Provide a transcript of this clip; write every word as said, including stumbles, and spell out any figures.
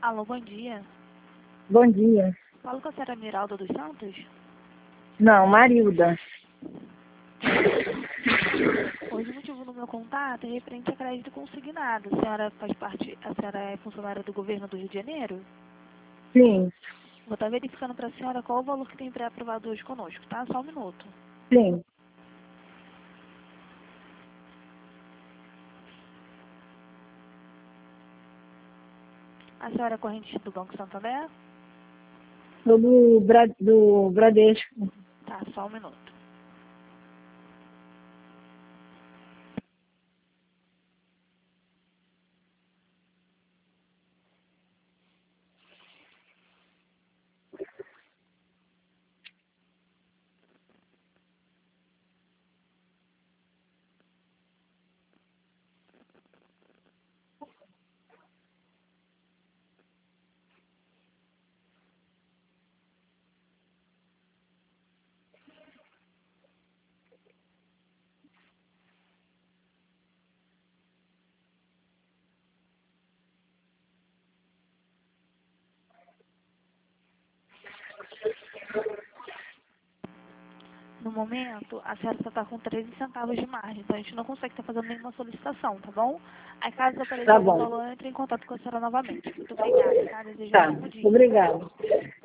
Alô, bom dia. Bom dia. Falo com a senhora Miralda dos Santos? Não, Marilda. Hoje o motivo do meu contato é referente a crédito consignado. A senhora faz parte, a senhora é funcionária do governo do Rio de Janeiro? Sim, Vou estar verificando para a senhora qual o valor que tem pré-aprovado hoje conosco, tá? Só um minuto. sim. A senhora é corrente do Banco Santander? Sou do, Bra do Bradesco. Tá, só um minuto. No momento, a senhora só está com treze centavos de margem, então a gente não consegue estar fazendo nenhuma solicitação, tá bom? Aí caso apareça Tá algum bom. valor, entre em contato com a senhora novamente. Muito obrigada, tá? Desejo um Tá, ótimo dia. obrigada.